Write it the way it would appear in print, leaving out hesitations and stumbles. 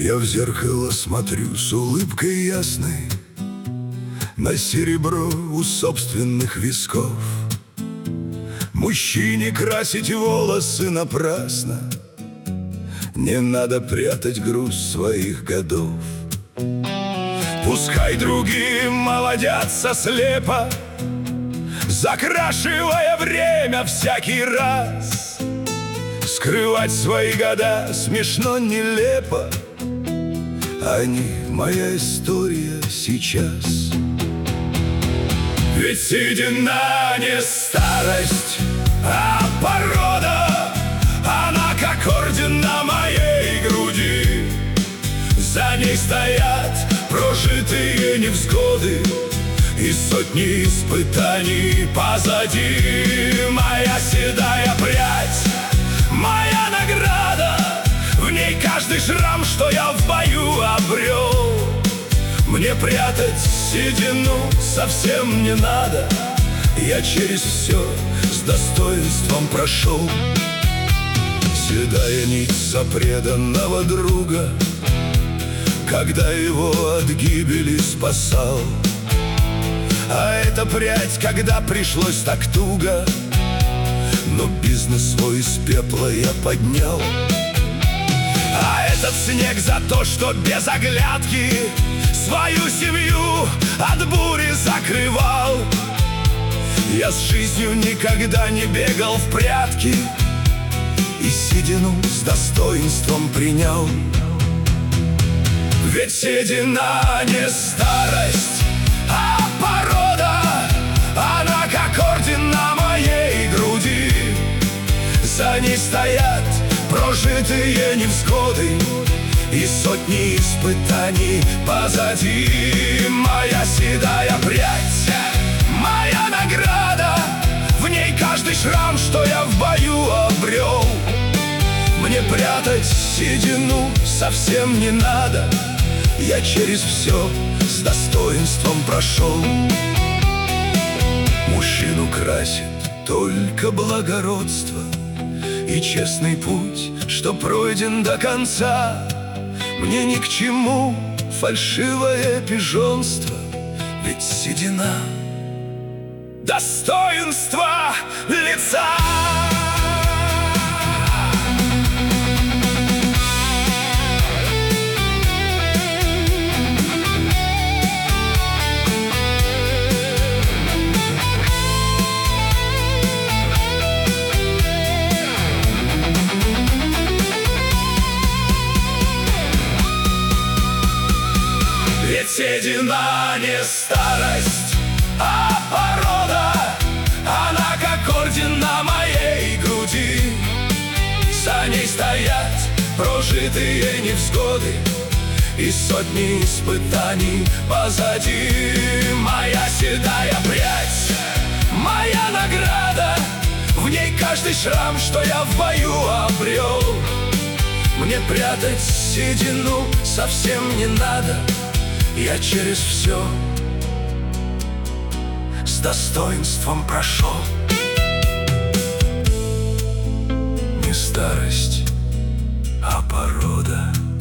Я в зеркало смотрю с улыбкой ясной на серебро у собственных висков. Мужчине красить волосы напрасно, не надо прятать груз своих годов. Пускай другие молодятся слепо, закрашивая время всякий раз. Скрывать свои года смешно, нелепо, они моя история сейчас. Ведь седина не старость, а порода. Она как орден на моей груди. За ней стоят прожитые невзгоды и сотни испытаний позади. Моя седая прядь, моя награда. В ней каждый шрам, что я в бою обрел. Мне прятать седину совсем не надо, я через все с достоинством прошел. Седая нить за преданного друга, когда его от гибели спасал. А эта прядь, когда пришлось так туго, но бизнес свой из пепла я поднял. А этот снег за то, что без оглядки свою семью от бури закрывал. Я с жизнью никогда не бегал в прятки и седину с достоинством принял. Ведь седина не старость, а порода. Она как орден на моей груди. За ней стоят прожитые невзгоды и сотни испытаний позади. Моя седая прядь, моя награда. В ней каждый шрам, что я в бою обрел. Мне прятать седину совсем не надо, я через все с достоинством прошел. Мужчину красит только благородство и честный путь, что пройден до конца. Мне ни к чему фальшивое пижонство, ведь седина — достоинство лица. Ведь седина не старость, а порода. Она как орден на моей груди. За ней стоят прожитые невзгоды и сотни испытаний позади. Моя седая прядь, моя награда. В ней каждый шрам, что я в бою обрел. Мне прятать седину совсем не надо, я через все с достоинством прошел. Не старость, а порода.